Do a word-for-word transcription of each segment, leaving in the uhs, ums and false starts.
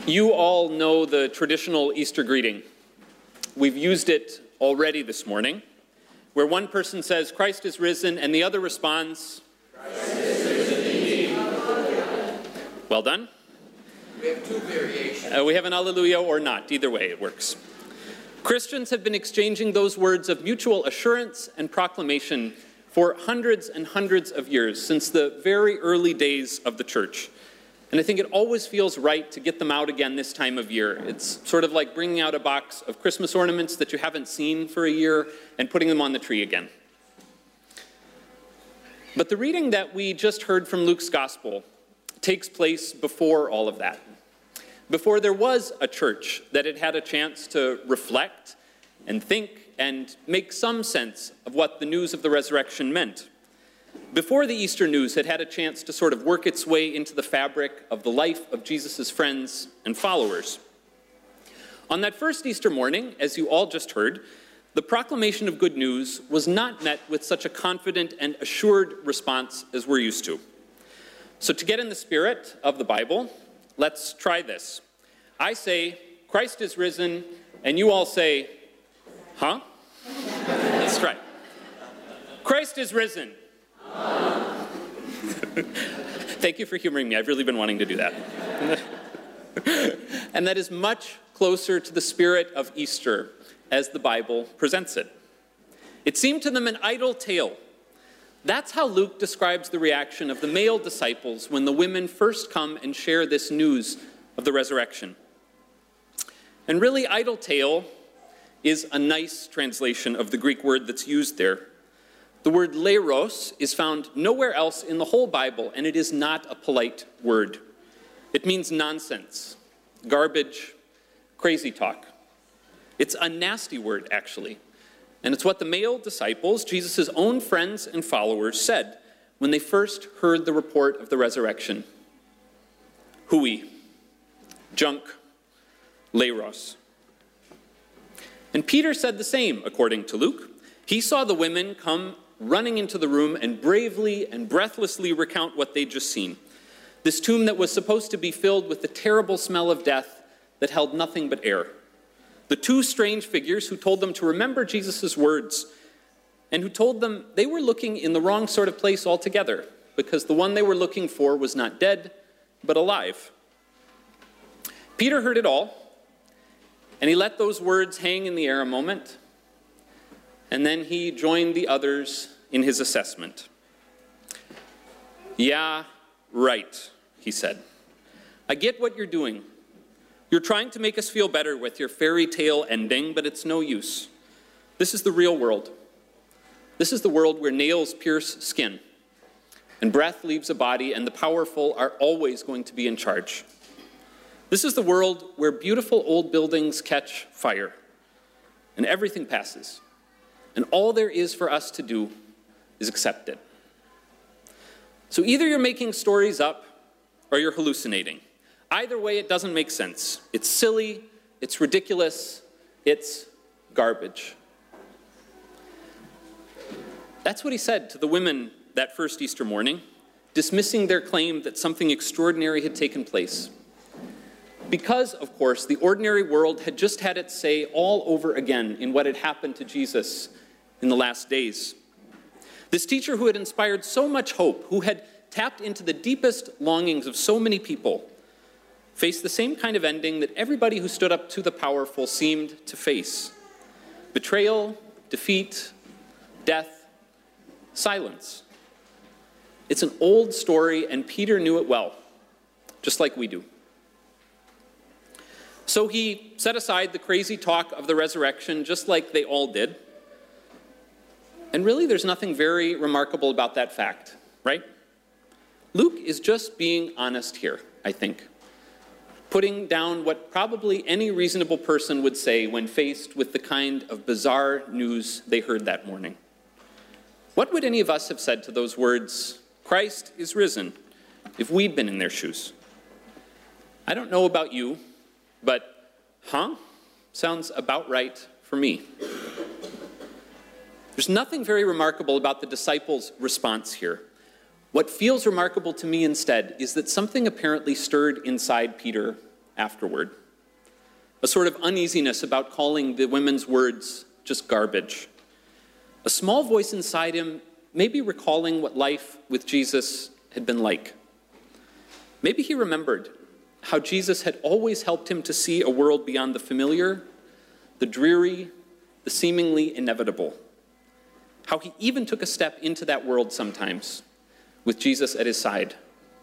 You all know the traditional Easter greeting. We've used it already this morning, where one person says, "Christ is risen," and the other responds, "Christ is risen indeed." Well done. We have two variations. Uh, we have an Alleluia or not. Either way, it works. Christians have been exchanging those words of mutual assurance and proclamation for hundreds and hundreds of years, since the very early days of the church. And I think it always feels right to get them out again this time of year. It's sort of like bringing out a box of Christmas ornaments that you haven't seen for a year and putting them on the tree again. But the reading that we just heard from Luke's gospel takes place before all of that. Before there was a church that had had a chance to reflect and think and make some sense of what the news of the resurrection meant. Before the Easter news had had a chance to sort of work its way into the fabric of the life of Jesus' friends and followers. On that first Easter morning, as you all just heard, the proclamation of good news was not met with such a confident and assured response as we're used to. So to get in the spirit of the Bible, let's try this. I say, "Christ is risen," and you all say, "Huh?" Let's try. "Christ is risen." Thank you for humoring me. I've really been wanting to do that. And that is much closer to the spirit of Easter as the Bible presents it. It seemed to them an idle tale. That's how Luke describes the reaction of the male disciples when the women first come and share this news of the resurrection. And really, idle tale is a nice translation of the Greek word that's used there. The word leiros is found nowhere else in the whole Bible, and it is not a polite word. It means nonsense, garbage, crazy talk. It's a nasty word, actually. And it's what the male disciples, Jesus' own friends and followers, said when they first heard the report of the resurrection. Hooey, junk, leiros. And Peter said the same, according to Luke. He saw the women come running into the room and bravely and breathlessly recount what they'd just seen. This tomb that was supposed to be filled with the terrible smell of death that held nothing but air. The two strange figures who told them to remember Jesus' words and who told them they were looking in the wrong sort of place altogether because the one they were looking for was not dead, but alive. Peter heard it all, and he let those words hang in the air a moment. And then he joined the others in his assessment. "Yeah, right," he said. "I get what you're doing. You're trying to make us feel better with your fairy tale ending, but it's no use. This is the real world. This is the world where nails pierce skin, and breath leaves a body, and the powerful are always going to be in charge. This is the world where beautiful old buildings catch fire, and everything passes. And all there is for us to do is accept it. So either you're making stories up or you're hallucinating. Either way, it doesn't make sense. It's silly, it's ridiculous, it's garbage." That's what he said to the women that first Easter morning, dismissing their claim that something extraordinary had taken place. Because, of course, the ordinary world had just had its say all over again in what had happened to Jesus in the last days. This teacher who had inspired so much hope, who had tapped into the deepest longings of so many people, faced the same kind of ending that everybody who stood up to the powerful seemed to face. Betrayal, defeat, death, silence. It's an old story, and Peter knew it well, just like we do. So he set aside the crazy talk of the resurrection, just like they all did. And really, there's nothing very remarkable about that fact, right? Luke is just being honest here, I think, putting down what probably any reasonable person would say when faced with the kind of bizarre news they heard that morning. What would any of us have said to those words, "Christ is risen," if we'd been in their shoes? I don't know about you, but huh? Sounds about right for me. There's nothing very remarkable about the disciples' response here. What feels remarkable to me instead is that something apparently stirred inside Peter afterward. A sort of uneasiness about calling the women's words just garbage. A small voice inside him maybe recalling what life with Jesus had been like. Maybe he remembered how Jesus had always helped him to see a world beyond the familiar, the dreary, the seemingly inevitable. How he even took a step into that world sometimes, with Jesus at his side.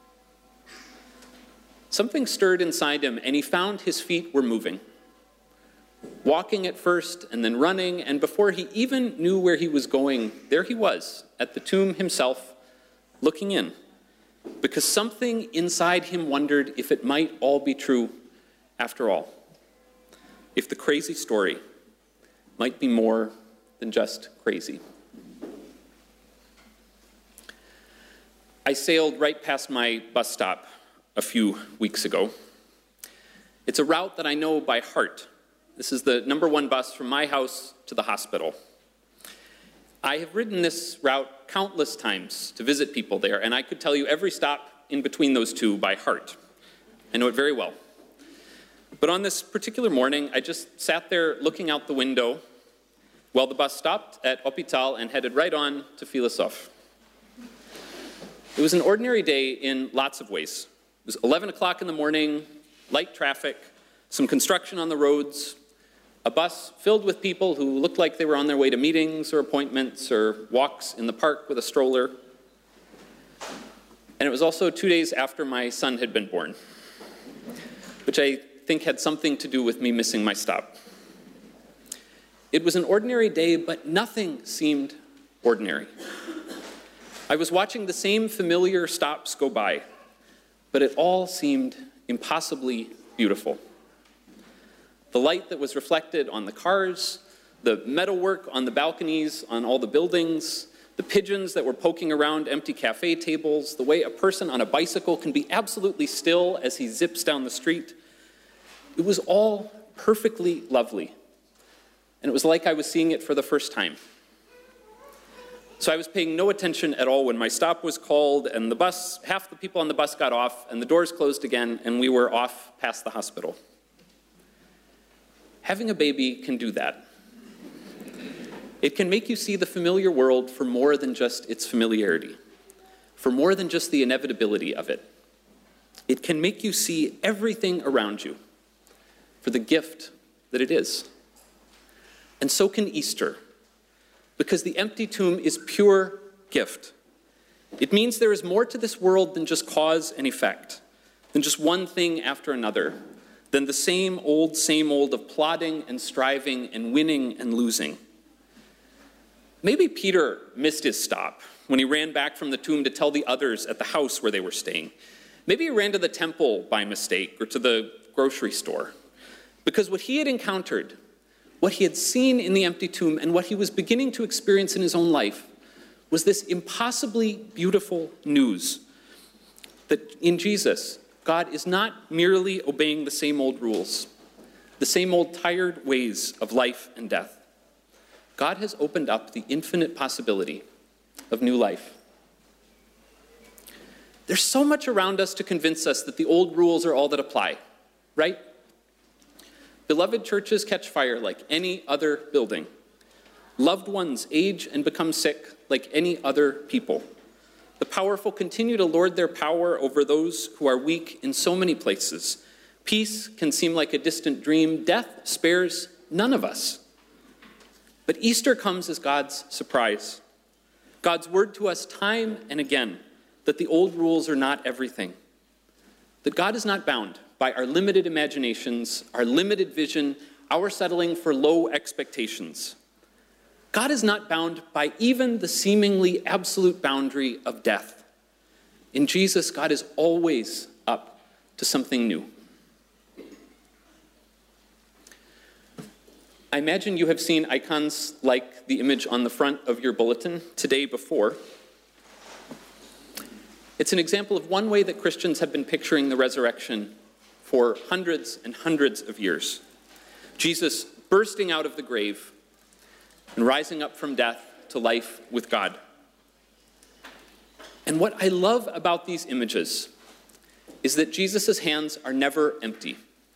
Something stirred inside him, and he found his feet were moving. Walking at first, and then running, and before he even knew where he was going, there he was, at the tomb himself, looking in. Because something inside him wondered if it might all be true after all. If the crazy story might be more than just crazy. I sailed right past my bus stop a few weeks ago. It's a route that I know by heart. This is the number one bus from my house to the hospital. I have ridden this route countless times to visit people there, and I could tell you every stop in between those two by heart. I know it very well. But on this particular morning, I just sat there looking out the window while the bus stopped at Hôpital and headed right on to Philosophe. It was an ordinary day in lots of ways. It was eleven o'clock in the morning, light traffic, some construction on the roads, a bus filled with people who looked like they were on their way to meetings or appointments or walks in the park with a stroller. And it was also two days after my son had been born, which I think had something to do with me missing my stop. It was an ordinary day, but nothing seemed ordinary. I was watching the same familiar stops go by, but it all seemed impossibly beautiful. The light that was reflected on the cars, the metalwork on the balconies, on all the buildings, the pigeons that were poking around empty cafe tables, the way a person on a bicycle can be absolutely still as he zips down the street. It was all perfectly lovely. And it was like I was seeing it for the first time. So I was paying no attention at all when my stop was called and the bus, half the people on the bus got off and the doors closed again and we were off past the hospital. Having a baby can do that. It can make you see the familiar world for more than just its familiarity, for more than just the inevitability of it. It can make you see everything around you for the gift that it is. And so can Easter, because the empty tomb is pure gift. It means there is more to this world than just cause and effect, than just one thing after another, than the same old, same old of plotting and striving and winning and losing. Maybe Peter missed his stop when he ran back from the tomb to tell the others at the house where they were staying. Maybe he ran to the temple by mistake or to the grocery store. Because what he had encountered, what he had seen in the empty tomb, and what he was beginning to experience in his own life was this impossibly beautiful news that in Jesus, God is not merely obeying the same old rules, the same old tired ways of life and death. God has opened up the infinite possibility of new life. There's so much around us to convince us that the old rules are all that apply, right? Beloved churches catch fire like any other building. Loved ones age and become sick like any other people. The powerful continue to lord their power over those who are weak in so many places. Peace can seem like a distant dream. Death spares none of us. But Easter comes as God's surprise. God's word to us time and again that the old rules are not everything. That God is not bound by our limited imaginations, our limited vision, our settling for low expectations. God is not bound by even the seemingly absolute boundary of death. In Jesus, God is always up to something new. I imagine you have seen icons like the image on the front of your bulletin today before. It's an example of one way that Christians have been picturing the resurrection for hundreds and hundreds of years. Jesus bursting out of the grave and rising up from death to life with God. And what I love about these images is that Jesus' hands are never empty.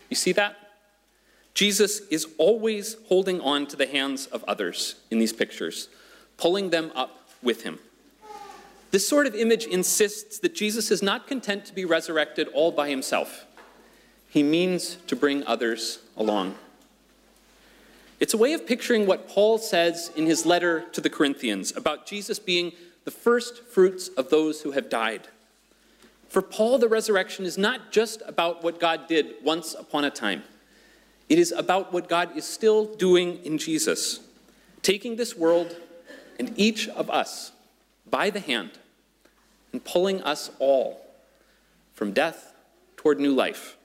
You see that? Jesus is always holding on to the hands of others in these pictures, pulling them up with him. This sort of image insists that Jesus is not content to be resurrected all by himself. He means to bring others along. It's a way of picturing what Paul says in his letter to the Corinthians about Jesus being the first fruits of those who have died. For Paul, the resurrection is not just about what God did once upon a time. It is about what God is still doing in Jesus, taking this world and each of us by the hand and pulling us all from death toward new life.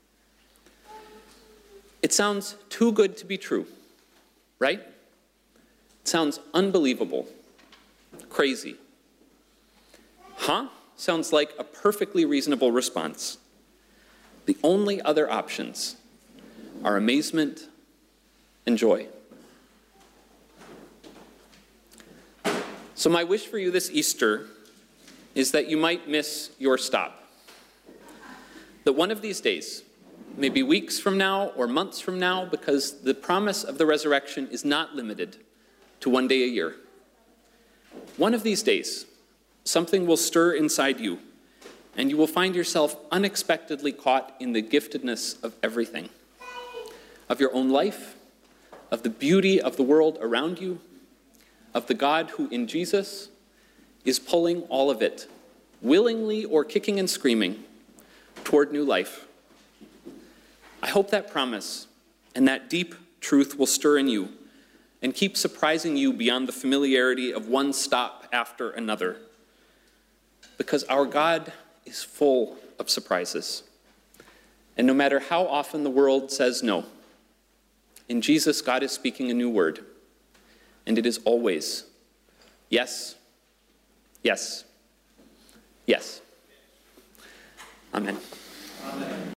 It sounds too good to be true, right? It sounds unbelievable, crazy. Huh? Sounds like a perfectly reasonable response. The only other options are amazement and joy. So my wish for you this Easter is that you might miss your stop. That one of these days, maybe weeks from now or months from now, because the promise of the resurrection is not limited to one day a year. One of these days, something will stir inside you, and you will find yourself unexpectedly caught in the giftedness of everything. Of your own life, of the beauty of the world around you, of the God who in Jesus is pulling all of it, willingly or kicking and screaming, toward new life. I hope that promise and that deep truth will stir in you and keep surprising you beyond the familiarity of one stop after another. Because our God is full of surprises. And no matter how often the world says no, in Jesus, God is speaking a new word. And it is always yes, yes, yes. Amen. Amen.